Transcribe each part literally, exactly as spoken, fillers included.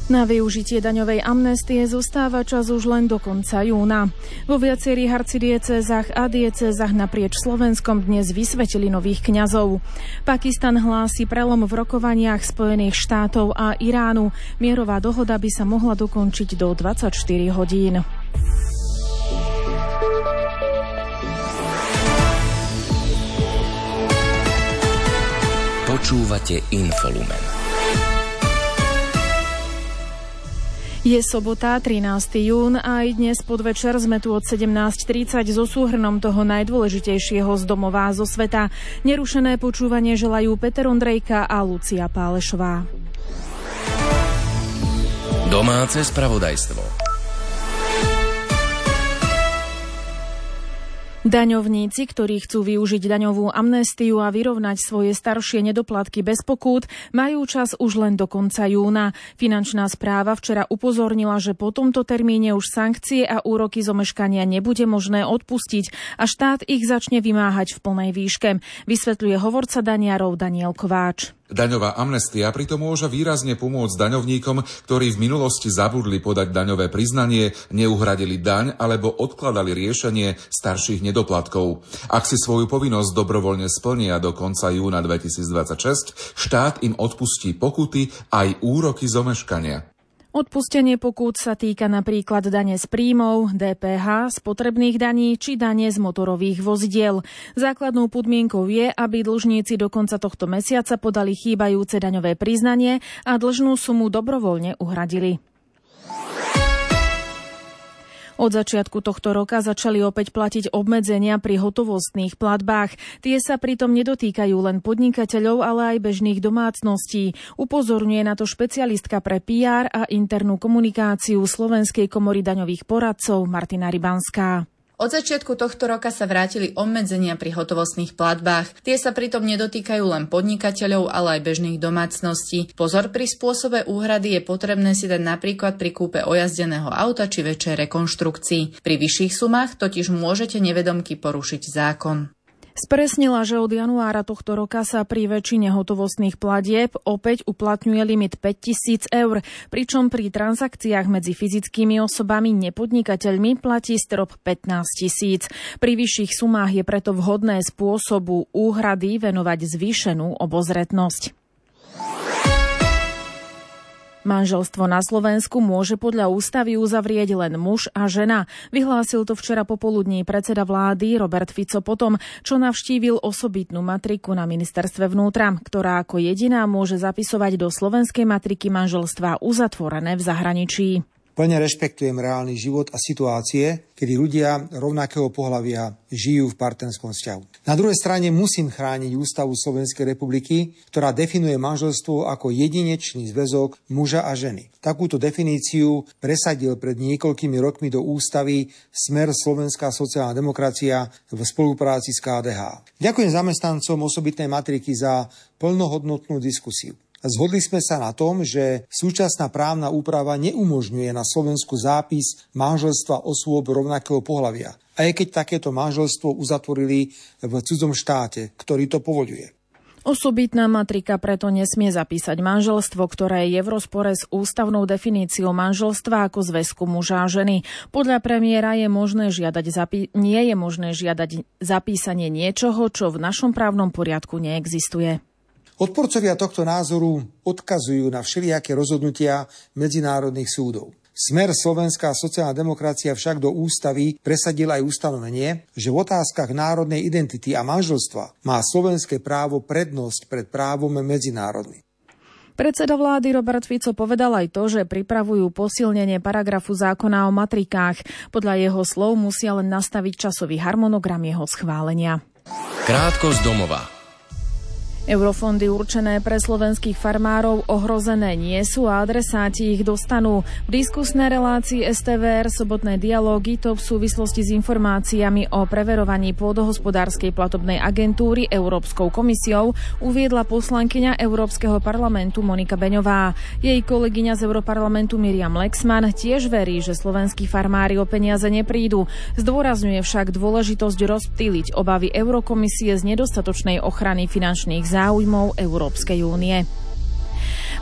Na využitie daňovej amnestie zostáva čas už len do konca júna. Vo viacerých arcidiecézach a diecézach naprieč Slovenskom dnes vysvetili nových kňazov. Pakistan hlási prelom v rokovaniach Spojených štátov a Iránu. Mierová dohoda by sa mohla dokončiť do dvadsaťštyri hodín. Počúvate Infolumen. Je sobota, trinásteho júna a aj dnes podvečer sme tu od sedemnásť tridsať so súhrnom toho najdôležitejšieho z domova a zo sveta. Nerušené počúvanie želajú Peter Ondrejka a Lucia Pálešová. Domáce spravodajstvo. Daňovníci, ktorí chcú využiť daňovú amnestiu a vyrovnať svoje staršie nedoplatky bez pokút, majú čas už len do konca júna. Finančná správa včera upozornila, že po tomto termíne už sankcie a úroky z omeškania nebude možné odpustiť a štát ich začne vymáhať v plnej výške, vysvetľuje hovorca daniarov Daniel Kováč. Daňová amnestia pritom môže výrazne pomôcť daňovníkom, ktorí v minulosti zabudli podať daňové priznanie, neuhradili daň alebo odkladali riešenie starších nedoplatkov. Ak si svoju povinnosť dobrovoľne splnia do konca júna dvetisícdvadsaťšesť, štát im odpustí pokuty aj úroky z omeškania. Odpustenie pokút sa týka napríklad dane z príjmov, dé pé há, spotrebných daní či dane z motorových vozidiel. Základnou podmienkou je, aby dlžníci do konca tohto mesiaca podali chýbajúce daňové priznanie a dlžnú sumu dobrovoľne uhradili. Od začiatku tohto roka začali opäť platiť obmedzenia pri hotovostných platbách. Tie sa pritom nedotýkajú len podnikateľov, ale aj bežných domácností. Upozorňuje na to špecialistka pre pé er a internú komunikáciu Slovenskej komory daňových poradcov Martina Rybanská. Od začiatku tohto roka sa vrátili obmedzenia pri hotovostných platbách. Tie sa pritom nedotýkajú len podnikateľov, ale aj bežných domácností. Pozor pri spôsobe úhrady je potrebné si dať napríklad pri kúpe ojazdeného auta či väčšej rekonštrukcii. Pri vyšších sumách totiž môžete nevedomky porušiť zákon. Spresnila, že od januára tohto roka sa pri väčšine hotovostných platieb opäť uplatňuje limit päťtisíc eur, pričom pri transakciách medzi fyzickými osobami nepodnikateľmi platí strop pätnásť tisíc. Pri vyšších sumách je preto vhodné spôsobu úhrady venovať zvýšenú obozretnosť. Manželstvo na Slovensku môže podľa ústavy uzavrieť len muž a žena. Vyhlásil to včera popoludní predseda vlády Robert Fico potom, čo navštívil osobitnú matriku na ministerstve vnútra, ktorá ako jediná môže zapisovať do slovenskej matriky manželstva uzatvorené v zahraničí. Plne rešpektujem reálny život a situácie, kedy ľudia rovnakého pohlavia žijú v partnerskom vzťahu. Na druhej strane musím chrániť Ústavu Slovenskej republiky, ktorá definuje manželstvo ako jedinečný zväzok muža a ženy. Takúto definíciu presadil pred niekoľkými rokmi do ústavy Smer Slovenská sociálna demokracia v spolupráci s ká dé há. Ďakujem zamestnancom osobitnej matriky za plnohodnotnú diskusiu. Zhodli sme sa na tom, že súčasná právna úprava neumožňuje na Slovensku zápis manželstva osôb rovnakého pohlavia, aj keď takéto manželstvo uzatvorili v cudzom štáte, ktorý to povoľuje. Osobitná matrika preto nesmie zapísať manželstvo, ktoré je v rozpore s ústavnou definíciou manželstva ako zväzku muža a ženy. Podľa premiéra je možné žiadať zapi- nie je možné žiadať zapísanie niečoho, čo v našom právnom poriadku neexistuje. Odporcovia tohto názoru odkazujú na všelijaké rozhodnutia medzinárodných súdov. Smer Slovenská sociálna demokracia však do ústavy presadil aj ustanovenie, že v otázkach národnej identity a manželstva má slovenské právo prednosť pred právom medzinárodným. Predseda vlády Robert Fico povedal aj to, že pripravujú posilnenie paragrafu zákona o matrikách. Podľa jeho slov musia len nastaviť časový harmonogram jeho schválenia. Krátko z domova. Eurofondy určené pre slovenských farmárov ohrozené nie sú a adresáti ich dostanú. V diskusnej relácii es té vé er Sobotné dialógy to v súvislosti s informáciami o preverovaní pôdohospodárskej platobnej agentúry Európskou komisiou uviedla poslankyňa Európskeho parlamentu Monika Beňová. Jej kolegyňa z Europarlamentu Miriam Lexman tiež verí, že slovenskí farmári o peniaze neprídu. Zdôrazňuje však dôležitosť rozptýliť obavy Eurokomisie z nedostatočnej ochrany finančných záujmov Európskej únie.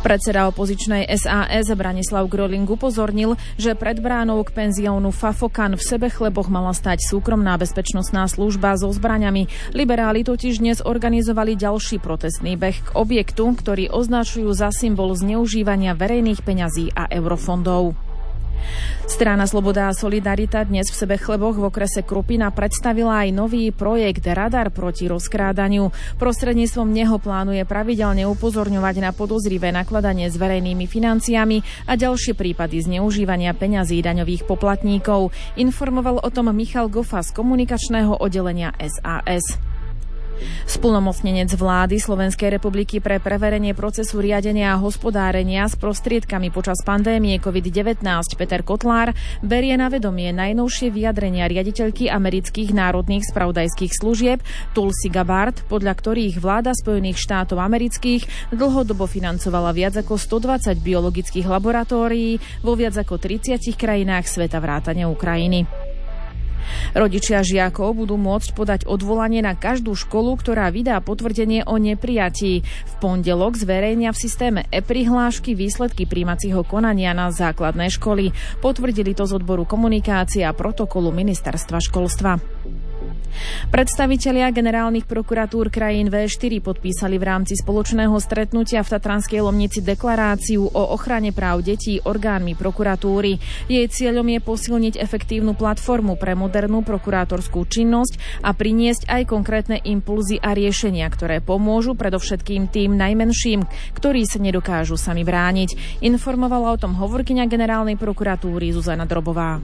Predseda opozičnej es a es Branislav Gröling upozornil, že pred bránou k penziónu Fafokan v Sebechleboch mala stať súkromná bezpečnostná služba so zbraňami. Liberáli totiž dnes organizovali ďalší protestný beh k objektu, ktorý označujú za symbol zneužívania verejných peňazí a eurofondov. Strana Sloboda a Solidarita dnes v Sebechleboch v okrese Krupina predstavila aj nový projekt Radar proti rozkrádaniu. Prostredníctvom neho plánuje pravidelne upozorňovať na podozrivé nakladanie s verejnými financiami a ďalšie prípady zneužívania peňazí daňových poplatníkov. Informoval o tom Michal Gofa z komunikačného oddelenia es a es. Splnomocnenec vlády Slovenskej republiky pre preverenie procesu riadenia a hospodárenia s prostriedkami počas pandémie covid devätnásť Peter Kotlár berie na vedomie najnovšie vyjadrenia riaditeľky amerických národných spravodajských služieb Tulsi Gabbard, podľa ktorých vláda Spojených štátov amerických dlhodobo financovala viac ako stodvadsať biologických laboratórií vo viac ako tridsiatich krajinách sveta vrátane Ukrajiny. Rodičia žiakov budú môcť podať odvolanie na každú školu, ktorá vydá potvrdenie o neprijatí. V pondelok zverejnia v systéme e-prihlášky výsledky prijímacieho konania na základné školy. Potvrdili to z odboru komunikácie a protokolu Ministerstva školstva. Predstavitelia generálnych prokuratúr krajín vé štyri podpísali v rámci spoločného stretnutia v Tatranskej Lomnici deklaráciu o ochrane práv detí orgánmi prokuratúry. Jej cieľom je posilniť efektívnu platformu pre modernú prokurátorskú činnosť a priniesť aj konkrétne impulzy a riešenia, ktoré pomôžu predovšetkým tým najmenším, ktorí sa nedokážu sami brániť. Informovala o tom hovorkyňa generálnej prokuratúry Zuzana Drobová.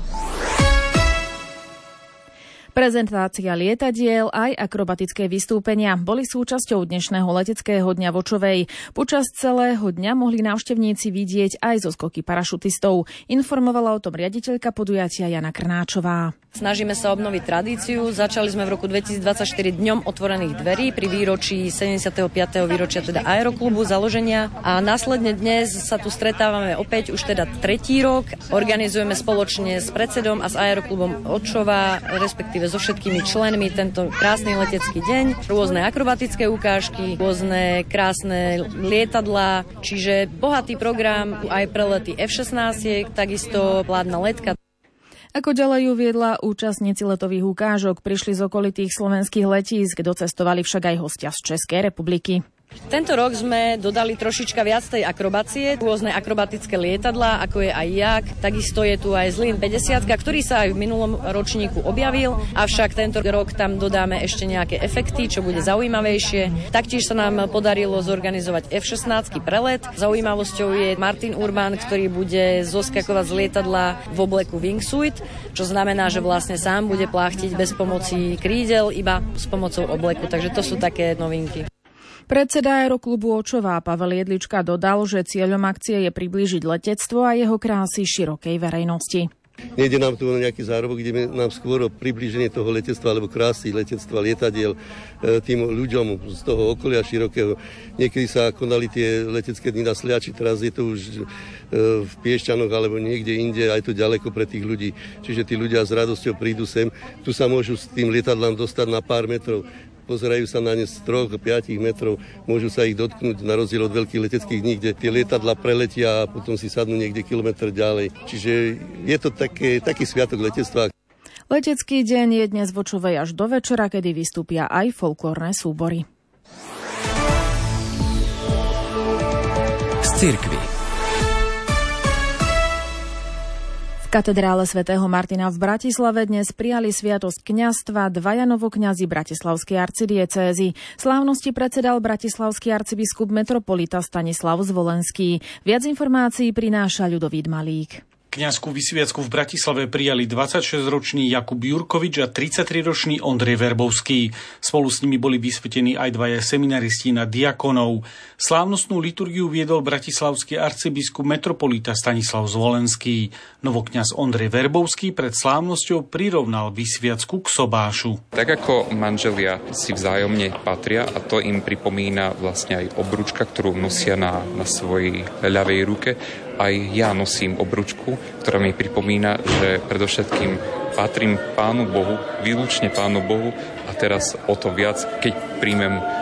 Prezentácia lietadiel aj akrobatické vystúpenia boli súčasťou dnešného leteckého dňa v Očovej. Počas celého dňa mohli návštevníci vidieť aj zo skoky parašutistov. Informovala o tom riaditeľka podujatia Jana Krnáčová. Snažíme sa obnoviť tradíciu. Začali sme v roku dvetisícdvadsaťštyri dňom otvorených dverí pri výročí sedemdesiateho piateho výročia teda aeroklubu založenia a následne dnes sa tu stretávame opäť už teda tretí rok. Organizujeme spoločne s predsedom a s aeroklubom Očova, respektíve so všetkými členmi tento krásny letecký deň. Rôzne akrobatické ukážky, rôzne krásne lietadlá, čiže bohatý program aj pre lety ef šestnásť, takisto vládna letka. Ako ďalej uviedla, účastníci letových ukážok prišli z okolitých slovenských letísk, docestovali však aj hostia z Českej republiky. Tento rok sme dodali trošička viac tej akrobácie, rôzne akrobatické lietadlá, ako je aj jak. Takisto je tu aj Zlín päťdesiat, ktorý sa aj v minulom ročníku objavil, avšak tento rok tam dodáme ešte nejaké efekty, čo bude zaujímavejšie. Taktiež sa nám podarilo zorganizovať ef šestnásť prelet. Zaujímavosťou je Martin Urban, ktorý bude zoskakovať z lietadla v obleku wingsuit, čo znamená, že vlastne sám bude pláchtiť bez pomoci krídel, iba s pomocou obleku. Takže to sú také novinky. Predseda aeroklubu Očová Pavel Jedlička dodal, že cieľom akcie je priblížiť letectvo a jeho krásy širokej verejnosti. Nejde nám tu o nejaký zárobok, ide nám skôr o priblíženie toho letectva alebo krásy letectva, lietadiel tým ľuďom z toho okolia širokého. Niekedy sa konali tie letecké dny na Sliači, teraz je to už v Piešťanoch alebo niekde inde, aj to ďaleko pre tých ľudí. Čiže tí ľudia s radosťou prídu sem, tu sa môžu s tým lietadlám dostať na pár metrov. Pozerajú sa na ne z troch a piatich metrov, môžu sa ich dotknúť na rozdiel od veľkých leteckých dní, kde tie lietadla preletia a potom si sadnú niekde kilometr ďalej. Čiže je to také, taký sviatok letectva. Letecký deň je dnes v Očovej až do večera, kedy vystúpia aj folklórne súbory. Z cirkvi. V katedrále svätého Martina v Bratislave dnes prijali sviatosť kňazstva dvaja novokňazi bratislavskej arcidiecézy. Slávnosti predsedal bratislavský arcibiskup metropolita Stanislav Zvolenský. Viac informácií prináša Ľudovít Malík. Kňazskú vysviacku v Bratislave prijali dvadsaťšesťročný Jakub Jurkovič a tridsaťtriročný Ondrej Verbovský. Spolu s nimi boli vysvetení aj dvaja seminaristi na diakonov. Slávnostnú liturgiu viedol bratislavský arcibiskup metropolita Stanislav Zvolenský. Novokňaz Ondrej Verbovský pred slávnosťou prirovnal vysviacku k sobášu. Tak ako manželia si vzájomne patria a to im pripomína vlastne aj obručka, ktorú nosia na, na svojej ľavej ruke, aj ja nosím obručku, ktorá mi pripomína, že predovšetkým patrím Pánu Bohu, výlučne Pánu Bohu a teraz o to viac, keď príjmem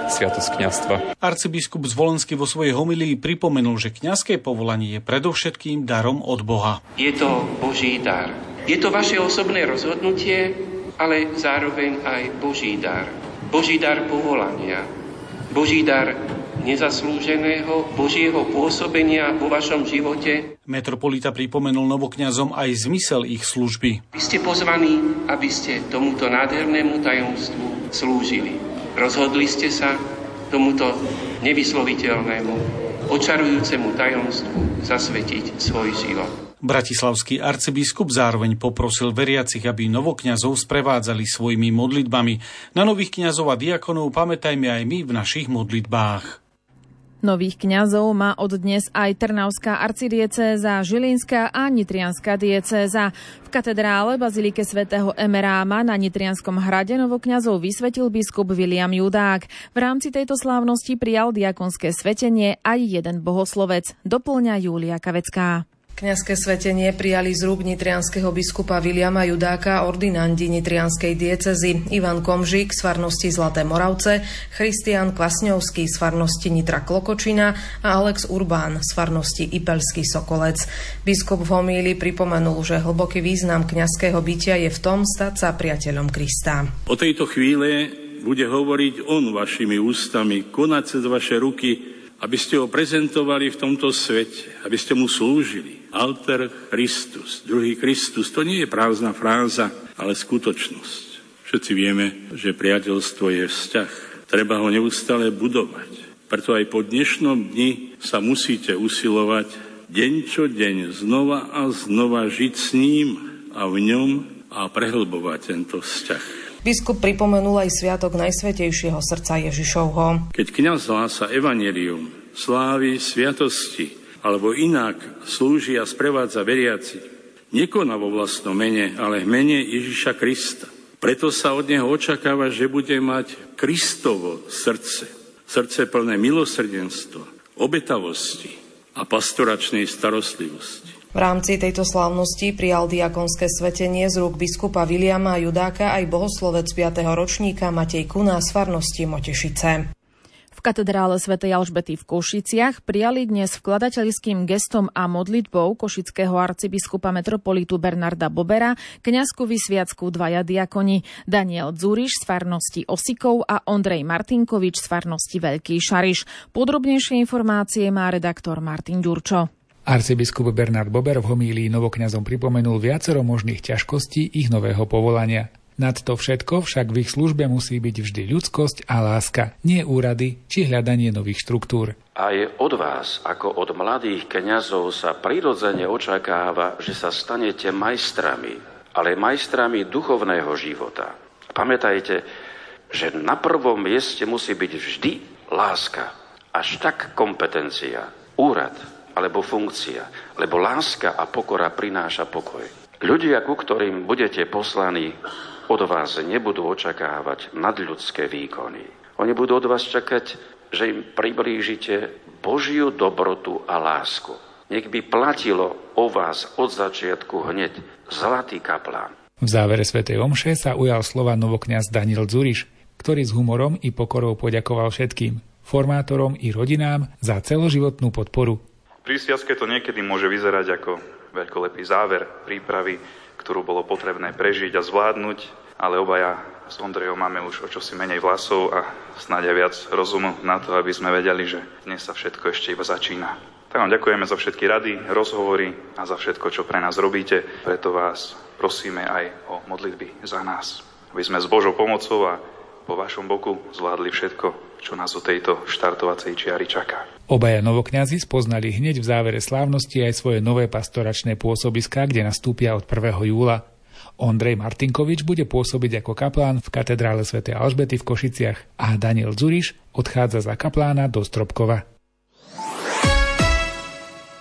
sviatosť kňazstva. Arcibiskup Zvolenský vo svojej homílii pripomenul, že kňazské povolanie je predovšetkým darom od Boha. Je to Boží dar. Je to vaše osobné rozhodnutie, ale zároveň aj Boží dar. Boží dar povolania. Boží dar nezaslúženého Božieho pôsobenia vo vašom živote. Metropolita pripomenul novokňazom aj zmysel ich služby. Vy ste pozvaní, aby ste tomuto nádhernému tajomstvu slúžili. Rozhodli ste sa tomuto nevysloviteľnému, očarujúcemu tajomstvu zasvetiť svoj život. Bratislavský arcibiskup zároveň poprosil veriacich, aby novokňazov sprevádzali svojimi modlitbami. Na nových kňazov a diakonov pamätajme aj my v našich modlitbách. Nových kňazov má od dnes aj Trnavská arcidiecéza, Žilinská a Nitrianska diecéza. V katedrále Bazilike svätého Emeráma na Nitrianskom hrade novokňazov vysvetil biskup Viliam Judák. V rámci tejto slávnosti prijal diakonské svetenie aj jeden bohoslovec, doplňa Júlia Kavecká. Kňazské svetenie prijali z rúk nitrianskeho biskupa Viliama Judáka ordinandi nitrianskej diecezy Ivan Komžík z farnosti Zlaté Moravce, Christian Kvasňovský z farnosti Nitra Klokočina a Alex Urbán z farnosti Ipeľský Sokolec. Biskup v homílii pripomenul, že hlboký význam kňazského bytia je v tom stať sa priateľom Krista. O tejto chvíle bude hovoriť on vašimi ústami, konať cez vaše ruky, aby ste ho prezentovali v tomto svete, aby ste mu slúžili. Alter Christus, druhý Kristus, to nie je prázdna fráza, ale skutočnosť. Všetci vieme, že priateľstvo je vzťah. Treba ho neustále budovať. Preto aj po dnešnom dni sa musíte usilovať deň čo deň znova a znova žiť s ním a v ňom a prehlbovať tento vzťah. Biskup pripomenul aj sviatok Najsvätejšieho srdca Ježišovho. Keď kňaz hlása evanjelium, slávi sviatosti, alebo inak slúži a sprevádza veriaci, nekoná vo vlastnom mene, ale v mene Ježiša Krista. Preto sa od neho očakáva, že bude mať Kristovo srdce. Srdce plné milosrdenstva, obetavosti a pastoračnej starostlivosti. V rámci tejto slávnosti prijal diakonské svetenie z rúk biskupa Viliama Judáka aj bohoslovec piateho ročníka Matej Kuna z farnosti Motešice. V katedrále svätej Alžbety v Košiciach prijali dnes vkladateľským gestom a modlitbou košického arcibiskupa metropolitu Bernarda Bobera kňazku vysviacku dvaja diakoni, Daniel Dzuriš z farnosti Osikov a Ondrej Martinkovič z farnosti Veľký Šariš. Podrobnejšie informácie má redaktor Martin Ďurčo. Arcibiskup Bernard Bober v homílii novokňazom pripomenul viacero možných ťažkostí ich nového povolania. Nad to všetko však v ich službe musí byť vždy ľudskosť a láska, nie úrady či hľadanie nových štruktúr. Aj od vás, ako od mladých kňazov, sa prirodzene očakáva, že sa stanete majstrami, ale majstrami duchovného života. Pamätajte, že na prvom mieste musí byť vždy láska, až tak kompetencia, úrad alebo funkcia, lebo láska a pokora prináša pokoj. Ľudia, ku ktorým budete poslaní, od vás nebudú očakávať nadľudské výkony. Oni budú od vás čakať, že im priblížite Božiu dobrotu a lásku. Nech by platilo o vás od začiatku hneď zlatý kaplán. V závere svätej omše sa ujal slova novokňaz Daniel Dzuriš, ktorý s humorom i pokorou poďakoval všetkým, formátorom i rodinám za celoživotnú podporu. Pri sviatke to niekedy môže vyzerať ako veľkolepý záver prípravy, ktorú bolo potrebné prežiť a zvládnuť, ale obaja s Ondrejom máme už o čosi menej vlasov a snáď aj viac rozumu na to, aby sme vedeli, že dnes sa všetko ešte iba začína. Tak vám ďakujeme za všetky rady, rozhovory a za všetko, čo pre nás robíte. Preto vás prosíme aj o modlitby za nás, aby sme s Božou pomocou a po vašom boku zvládli všetko, čo nás o tejto štartovacej čiary čaká. Obaja novokňazi spoznali hneď v závere slávnosti aj svoje nové pastoračné pôsobiská, kde nastúpia od prvého júla. Ondrej Martinkovič bude pôsobiť ako kaplán v katedrále svätej Alžbety v Košiciach a Daniel Dzuriš odchádza za kaplána do Stropkova.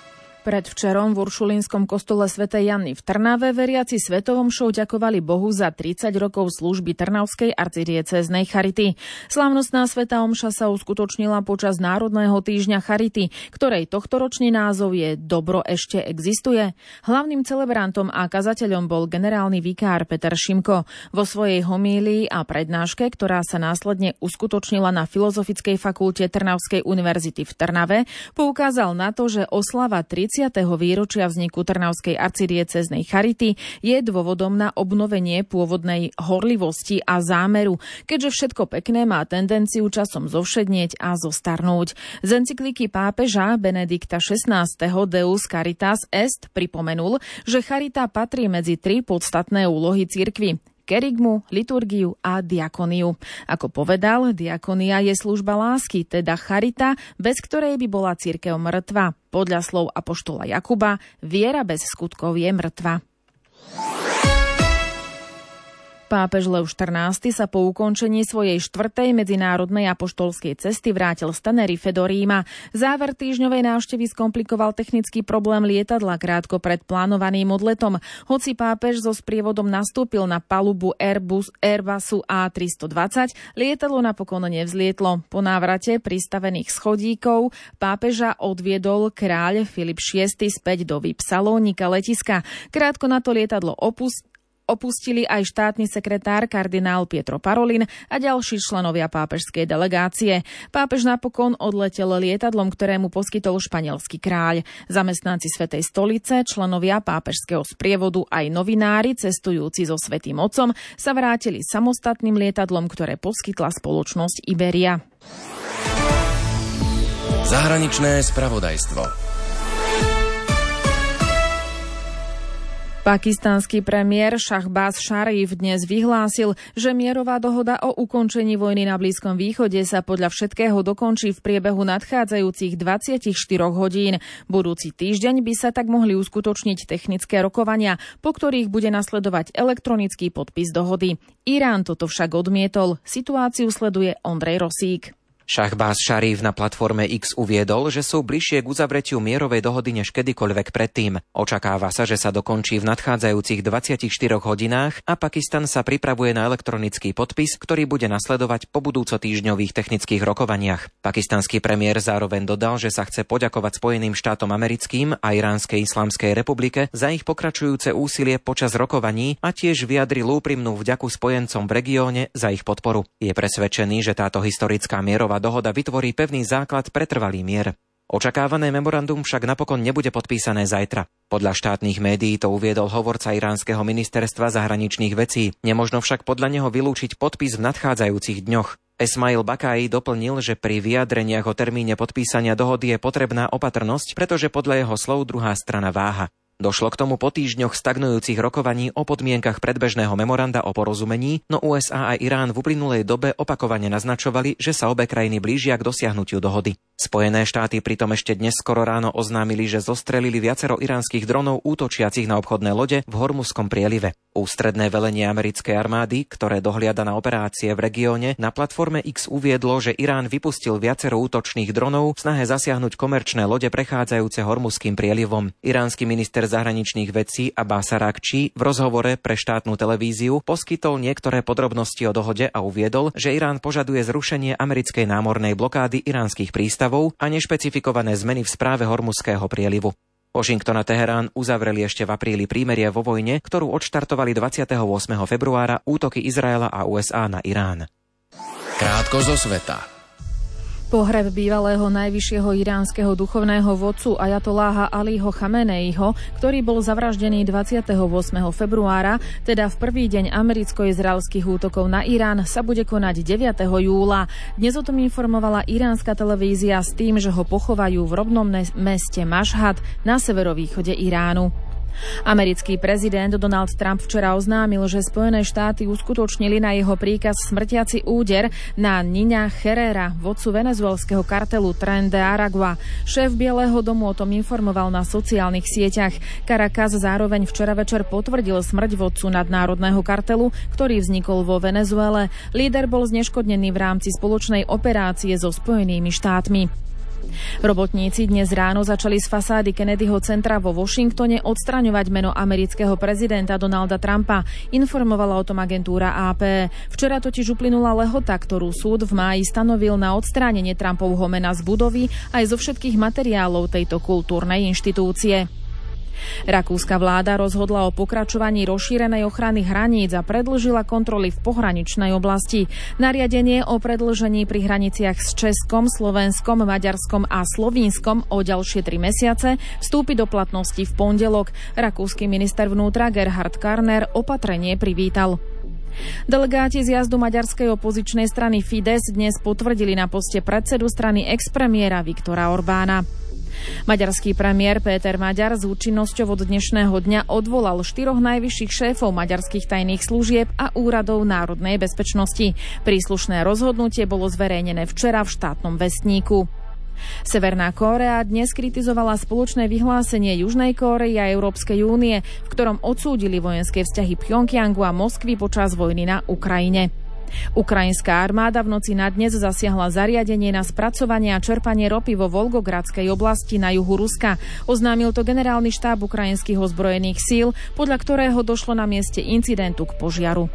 Predvčerom v uršulínskom kostole svätej Janny v Trnave veriaci svetovomšou ďakovali Bohu za tridsať rokov služby Trnavskej arcidiecéznej charity. Slávnostná svätá omša sa uskutočnila počas Národného týždňa charity, ktorej tohtoročný názov je Dobro ešte existuje. Hlavným celebrantom a kazateľom bol generálny vikár Peter Šimko. Vo svojej homílii a prednáške, ktorá sa následne uskutočnila na Filozofickej fakulte Trnavskej univerzity v Trnave, poukázal na to, že oslava tridsiateho výročia vzniku Trnavskej arcidiecéznej charity je dôvodom na obnovenie pôvodnej horlivosti a zámeru, keďže všetko pekné má tendenciu časom zovšednieť a zostarnúť. Z encykliky pápeža Benedikta šestnásteho Deus Caritas Est pripomenul, že charita patrí medzi tri podstatné úlohy cirkvi: kerygmu, liturgiu a diakoniu. Ako povedal, diakonia je služba lásky, teda charita, bez ktorej by bola cirkev mŕtva. Podľa slov apoštola Jakuba, viera bez skutkov je mŕtva. Pápež Lev štrnásty sa po ukončení svojej štvrtej medzinárodnej apoštolskej cesty vrátil z Tenerife do Ríma. Záver týždňovej návštevy skomplikoval technický problém lietadla krátko pred plánovaným odletom. Hoci pápež so sprievodom nastúpil na palubu Airbus, Airbusu á tristodvadsať, lietadlo napokon nevzlietlo. Po návrate pristavených schodíkov pápeža odviedol kráľ Filip šiesty späť do vé í pé salónika letiska. Krátko na to lietadlo opustilo. Opustili aj štátny sekretár kardinál Pietro Parolin a ďalší členovia pápežskej delegácie. Pápež napokon odletel lietadlom, ktorému poskytol španielský kráľ. Zamestnanci Svätej stolice, členovia pápežského sprievodu aj novinári cestujúci so Svätým Otcom sa vrátili samostatným lietadlom, ktoré poskytla spoločnosť Iberia. Zahraničné spravodajstvo. Pakistanský premiér Shahbaz Sharif dnes vyhlásil, že mierová dohoda o ukončení vojny na Blízkom východe sa podľa všetkého dokončí v priebehu nadchádzajúcich dvadsaťštyri hodín. Budúci týždeň by sa tak mohli uskutočniť technické rokovania, po ktorých bude nasledovať elektronický podpis dohody. Irán toto však odmietol. Situáciu sleduje Ondrej Rosík. Shahbaz Sharif na platforme X uviedol, že sú bližšie k uzavretiu mierovej dohody než kedykoľvek predtým. Očakáva sa, že sa dokončí v nadchádzajúcich dvadsaťštyri hodinách a Pakistan sa pripravuje na elektronický podpis, ktorý bude nasledovať po budúco týždňových technických rokovaniach. Pakistanský premiér zároveň dodal, že sa chce poďakovať Spojeným štátom americkým a Iránskej islamskej republike za ich pokračujúce úsilie počas rokovaní a tiež vyjadril úprimnú vďaku spojencom v regióne za ich podporu. Je presvedčený, že táto historická mierová dohoda vytvorí pevný základ pre trvalý mier. Očakávané memorandum však napokon nebude podpísané zajtra. Podľa štátnych médií to uviedol hovorca iránskeho ministerstva zahraničných vecí. Nemožno však podľa neho vylúčiť podpis v nadchádzajúcich dňoch. Esmail Bakai doplnil, že pri vyjadreniach o termíne podpísania dohody je potrebná opatrnosť, pretože podľa jeho slov druhá strana váha. Došlo k tomu po týždňoch stagnujúcich rokovaní o podmienkach predbežného memoranda o porozumení, no ú es á a Irán v uplynulej dobe opakovane naznačovali, že sa obe krajiny blížia k dosiahnutiu dohody. Spojené štáty pritom ešte dnes skoro ráno oznámili, že zostrelili viacero iránskych dronov útočiacich na obchodné lode v Hormuzskom prielive. Ústredné velenie americkej armády, ktoré dohliada na operácie v regióne, na platforme X uviedlo, že Irán vypustil viacero útočných dronov v snahe zasiahnuť komerčné lode prechádzajúce Hormuzským prielivom. Iránsky minister zahraničných vecí Abbas Araghči v rozhovore pre štátnu televíziu poskytol niektoré podrobnosti o dohode a uviedol, že Irán požaduje zrušenie americkej námornej blokády iránskych prístavov a nešpecifikované zmeny v správe Hormuzského prielivu. Washington a Teherán uzavreli ešte v apríli prímerie vo vojne, ktorú odštartovali dvadsiateho ôsmeho februára útoky Izraela a ú es á na Irán. Krátko zo sveta. Pohreb bývalého najvyššieho iránskeho duchovného vodcu ajatolláha Alího Chameneiho, ktorý bol zavraždený dvadsiateho ôsmeho februára, teda v prvý deň americko-izraelských útokov na Irán, sa bude konať deviateho júla. Dnes o tom informovala iránska televízia s tým, že ho pochovajú v rodnom meste Mašhad na severovýchode Iránu. Americký prezident Donald Trump včera oznámil, že Spojené štáty uskutočnili na jeho príkaz smrtiaci úder na Nina Herrera, vodcu venezuelského kartelu Tren de Aragua. Šéf Bieleho domu o tom informoval na sociálnych sieťach. Caracas zároveň včera večer potvrdil smrť vodcu nadnárodného kartelu, ktorý vznikol vo Venezuele. Líder bol zneškodnený v rámci spoločnej operácie so Spojenými štátmi. Robotníci dnes ráno začali z fasády Kennedyho centra vo Washingtone odstraňovať meno amerického prezidenta Donalda Trumpa, informovala o tom agentúra á pé. Včera totiž uplynula lehota, ktorú súd v máji stanovil na odstránenie Trumpovho mena z budovy aj zo všetkých materiálov tejto kultúrnej inštitúcie. Rakúska vláda rozhodla o pokračovaní rozšírenej ochrany hraníc a predĺžila kontroly v pohraničnej oblasti. Nariadenie o predĺžení pri hraniciach s Českom, Slovenskom, Maďarskom a Slovínskom o ďalšie tri mesiace vstúpi do platnosti v pondelok. Rakúsky minister vnútra Gerhard Karner opatrenie privítal. Delegáti z jazdu maďarskej opozičnej strany Fidesz dnes potvrdili na poste predsedu strany ex-premiéra Viktora Orbána. Maďarský premiér Péter Maďar s účinnosťou od dnešného dňa odvolal štyroch najvyšších šéfov maďarských tajných služieb a úradov národnej bezpečnosti. Príslušné rozhodnutie bolo zverejnené včera v štátnom vestníku. Severná Kórea dnes kritizovala spoločné vyhlásenie Južnej Kórey a Európskej únie, v ktorom odsúdili vojenské vzťahy Pchjongjangu a Moskvy počas vojny na Ukrajine. Ukrajinská armáda v noci na dnes zasiahla zariadenie na spracovanie a čerpanie ropy vo Volgogradskej oblasti na juhu Ruska. Oznámil to generálny štáb ukrajinských ozbrojených síl, podľa ktorého došlo na mieste incidentu k požiaru.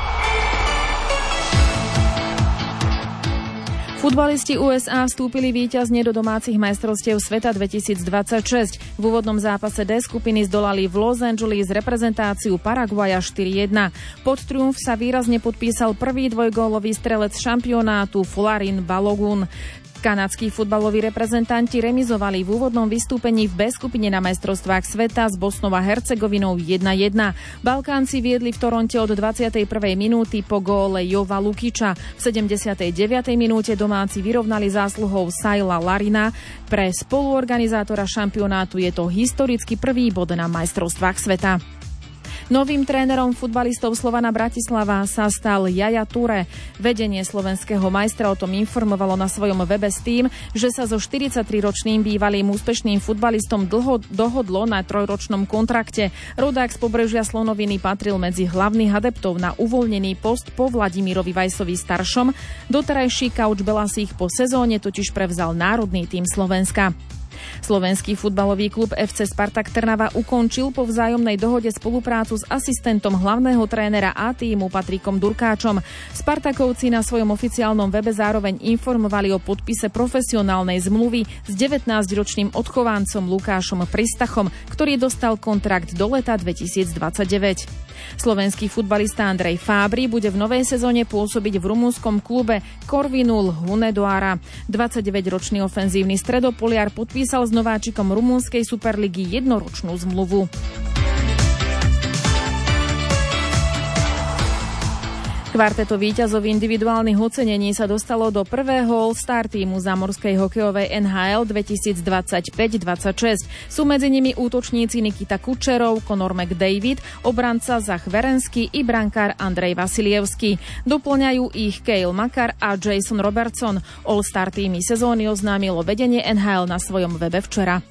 Futbalisti ú es á vstúpili víťazne do domácich majstrovstiev sveta dvetisícdvadsaťšesť. V úvodnom zápase D skupiny zdolali v Los Angeles reprezentáciu Paraguaja štyri jedna. Pod triumf sa výrazne podpísal prvý dvojgólový strelec šampionátu Folarin Balogun. Kanadskí futbaloví reprezentanti remizovali v úvodnom vystúpení v B skupine na majstrovstvách sveta s Bosnou a Hercegovinou jedna jedna. Balkánci viedli v Toronte od dvadsiatej prvej minúty po góle Jova Lukiča. V sedemdesiatej deviatej minúte domáci vyrovnali zásluhou Saila Larina. Pre spoluorganizátora šampionátu je to historicky prvý bod na majstrovstvách sveta. Novým trénerom futbalistov Slovana Bratislava sa stal Jaja Ture. Vedenie slovenského majstra o tom informovalo na svojom webe s tým, že sa so štyridsaťtriročným bývalým úspešným futbalistom dlho dohodlo na trojročnom kontrakte. Rodák z pobrežia Slonoviny patril medzi hlavných adeptov na uvoľnený post po Vladimirovi Vajsovi staršom. Doterajší kauč Belasích po sezóne totiž prevzal národný tím Slovenska. Slovenský futbalový klub ef cé Spartak Trnava ukončil po vzájomnej dohode spoluprácu s asistentom hlavného trénera A tímu Patrikom Durkáčom. Spartakovci na svojom oficiálnom webe zároveň informovali o podpise profesionálnej zmluvy s devätnásťročným odchovancom Lukášom Pristachom, ktorý dostal kontrakt do leta dvetisícdvadsaťdeväť. Slovenský futbalista Andrej Fábri bude v novej sezóne pôsobiť v rumunskom klube Corvinul Hunedoara. dvadsaťdeväťročný ofenzívny stredopoliar podpísal s nováčikom rumunskej superligy jednoročnú zmluvu. Kvarteto víťazov individuálnych ocenení sa dostalo do prvého All-Star tímu zámorskej hokejovej en há el dvetisícdvadsaťpäť dvadsaťšesť. Sú medzi nimi útočníci Nikita Kučerov, Conor McDavid, obranca Zach Werenski i brankár Andrej Vasilievský. Doplňajú ich Cale Makar a Jason Robertson. All-Star tímy sezóny oznámilo vedenie en há el na svojom webe včera.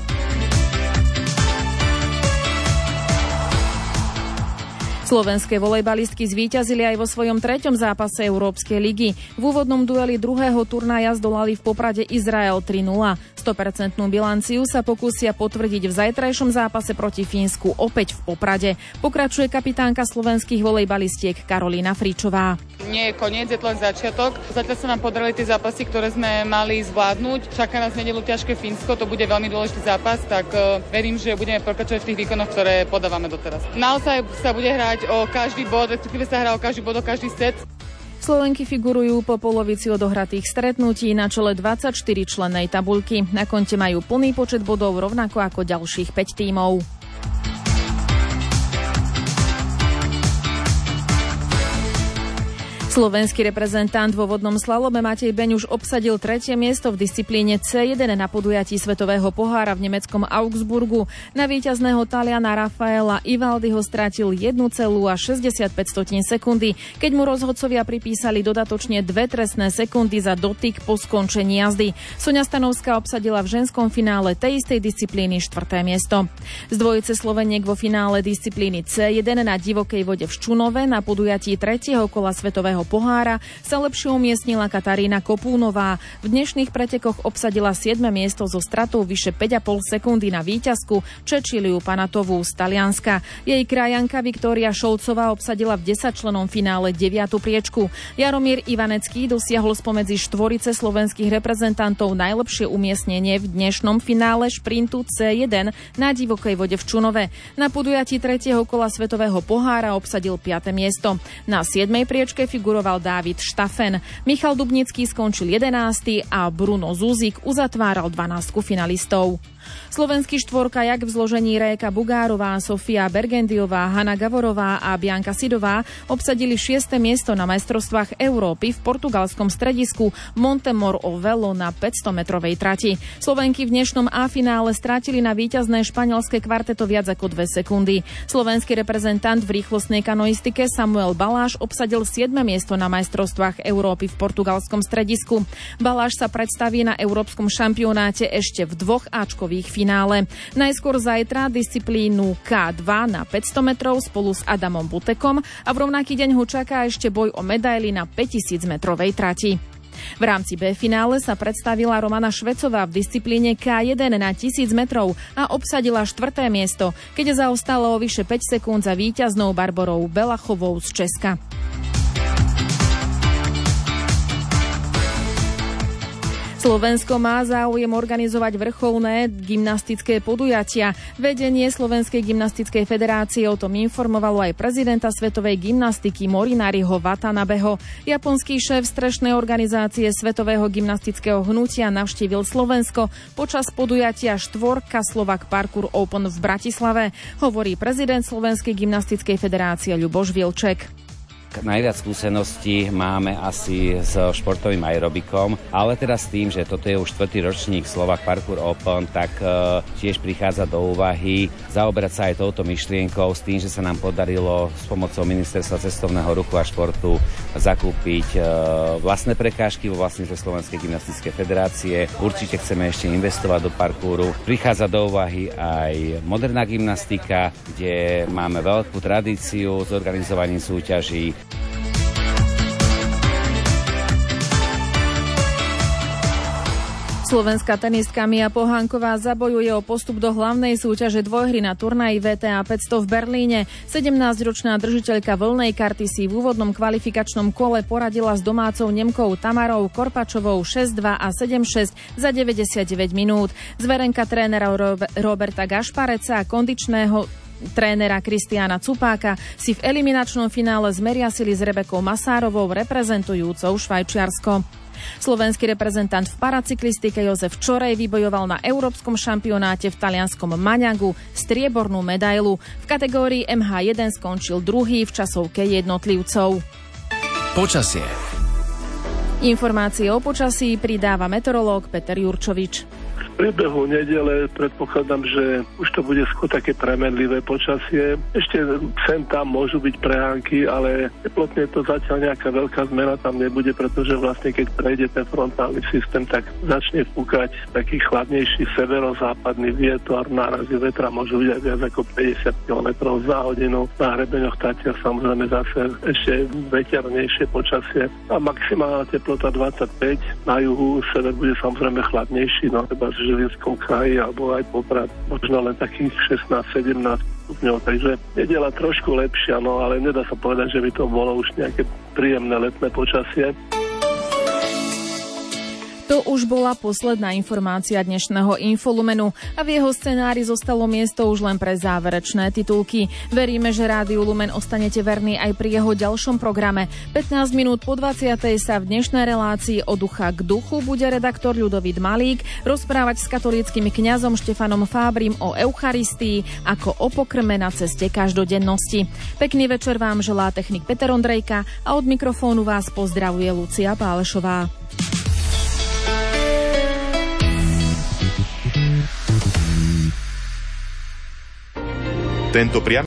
Slovenské volejbalistky zvíťazili aj vo svojom treťom zápase Európskej ligy. V úvodnom dueli druhého turnaja zdolali v Poprade Izrael tri nula. sto percent bilanciu sa pokúsia potvrdiť v zajtrajšom zápase proti Fínsku opäť v Poprade. Pokračuje kapitánka slovenských volejbalistiek Karolína Fričová. Nie je koniec, je to len začiatok. Zatiaľ sa nám podarili tie zápasy, ktoré sme mali zvládnuť. Čaká nás nedeľu ťažké Fínsko, to bude veľmi dôležitý zápas, tak uh, verím, že budeme pokračovať v tých výkonoch, ktoré podávame doteraz. Naozaj sa bude hrať o každý bod, respektíve sa hrá o každý bod, o každý set. Slovenky figurujú po polovici odohratých stretnutí na čele dvadsaťštyri člennej tabuľky. Na konte majú plný počet bodov rovnako ako ďalších päť tímov. Slovenský reprezentant vo vodnom slalome Matej Beň už obsadil tretie miesto v disciplíne cé jeden na podujatí Svetového pohára v nemeckom Augsburgu. Na víťazného Taliana Rafaela Ivaldiho stratil jednu celú šesťdesiatpäť sekundy, keď mu rozhodcovia pripísali dodatočne dve trestné sekundy za dotyk po skončení jazdy. Soňa Stanovská obsadila v ženskom finále tej istej disciplíny štvrté miesto. Z dvojice Sloveniek vo finále disciplíny cé jeden na divokej vode v Ščunove na podujatí tretieho kola Svetového Svetového pohára sa lepšie umiestnila Katarína Kopúnová. V dnešných pretekoch obsadila siedme miesto so stratou vyše päť a pol sekundy na víťazku Čečiliu Panatovú z Talianska. Jej krajanka Viktória Šolcová obsadila v desaťčlennom finále deviatu priečku. Jaromír Ivanecký dosiahol spomedzi štvorice slovenských reprezentantov najlepšie umiestnenie v dnešnom finále šprintu cé jeden na divokej vode v Čunove. Na podujatí tretieho kola Svetového pohára obsadil piate miesto. Na siedmej priečke figuroval Dávid Štafen. Michal Dubnický skončil jedenásty a Bruno Zuzik uzatváral dvanástku finalistov. Slovenský štvorkajak v zložení Réka Bugárová, Sofia Bergendiová, Hanna Gavorová a Bianka Sidová obsadili šieste miesto na majstrovstvách Európy v portugalskom stredisku Montemor o Velo na päťstometrovej trati. Slovenky v dnešnom A-finále strátili na víťazné španielské kvarteto viac ako dve sekundy. Slovenský reprezentant v rýchlostnej kanoistike Samuel Baláš obsadil siedme miesto na majstrovstvách Európy v portugalskom stredisku. Baláš sa predstaví na európskom šampionáte ešte v dvoch áčkových finále. Najskôr zajtra disciplínu ká dva na päťsto metrov spolu s Adamom Butekom a v rovnaký deň ho čaká ešte boj o medaily na päťtisíc metrovej trati. V rámci B-finále sa predstavila Romana Švecová v disciplíne ká jeden na tisíc metrov a obsadila štvrté miesto, keď zaostala o vyše päť sekúnd za víťaznou Barborou Belachovou z Česka. Slovensko má záujem organizovať vrcholné gymnastické podujatia. Vedenie Slovenskej gymnastickej federácie o tom informovalo aj prezidenta svetovej gymnastiky Morinariho Watanabeho. Japonský šéf strešnej organizácie Svetového gymnastického hnutia navštívil Slovensko počas podujatia štvorka Slovak Parkour Open v Bratislave, hovorí prezident Slovenskej gymnastickej federácie Ľuboš Vilček. Najviac skúseností máme asi s športovým aerobikom, ale teda s tým, že toto je už štvrtý ročník Slovak Parkour Open, tak uh, tiež prichádza do úvahy zaoberať sa aj touto myšlienkou s tým, že sa nám podarilo s pomocou Ministerstva cestovného ruchu a športu zakúpiť uh, vlastné prekážky vo vlastníctve Slovenskej gymnastickej federácie. Určite chceme ešte investovať do parkouru. Prichádza do úvahy aj moderná gymnastika, kde máme veľkú tradíciu s organizovaním súťaží. Slovenská tenistka Mia Pohánková zabojuje o postup do hlavnej súťaže dvojhry na turnaji vé té á päťsto v Berlíne. sedemnásťročná držiteľka vlnej karty si v úvodnom kvalifikačnom kole poradila s domácou Nemkou Tamarou Korpačovou šesť dva a sedem šesť za deväťdesiatdeväť minút. Zverenka trénera Roberta Gašpareca a kondičného trénera Kristiána Cupáka si v eliminačnom finále zmeria sily s Rebekou Masárovou reprezentujúcou Švajčiarsko. Slovenský reprezentant v paracyklistike Jozef Čorej vybojoval na európskom šampionáte v talianskom Maňagu striebornú medailu. V kategórii em há jeden skončil druhý v časovke jednotlivcov. Počasie. Informácie o počasí pridáva meteorológ Peter Jurčovič. V priebehu nedele predpokladám, že už to bude skôr také premenlivé počasie. Ešte sem tam môžu byť prehánky, ale teplotne to zatiaľ nejaká veľká zmena tam nebude, pretože vlastne keď prejde ten frontálny systém, tak začne fúkať taký chladnejší severozápadný vietor. Nárazy vetra môžu byť aj viac ako päťdesiat kilometrov za hodinu. Na hrebeňoch Tatia samozrejme zase ešte veternejšie počasie a maximálna teplota dvadsaťpäť. Na juhu sever bude samozrejme chladnejší, no iba v Žilinskom kraji alebo aj Poprad možno len takých šestnásť sedemnásť stupňov, takže nedeľa trošku lepšia, no ale nedá sa povedať, že by to bolo už nejaké príjemné letné počasie. To už bola posledná informácia dnešného Infolumenu a v jeho scenári zostalo miesto už len pre záverečné titulky. Veríme, že Rádiu Lumen ostanete verní aj pri jeho ďalšom programe. pätnásť minút po dvadsiatej sa v dnešnej relácii Od ducha k duchu bude redaktor Ľudovít Malík rozprávať s katolíckym kňazom Štefanom Fábrim o Eucharistii ako o pokrme na ceste každodennosti. Pekný večer vám želá technik Peter Ondrejka a od mikrofónu vás pozdravuje Lucia Pálešová. Tento priamy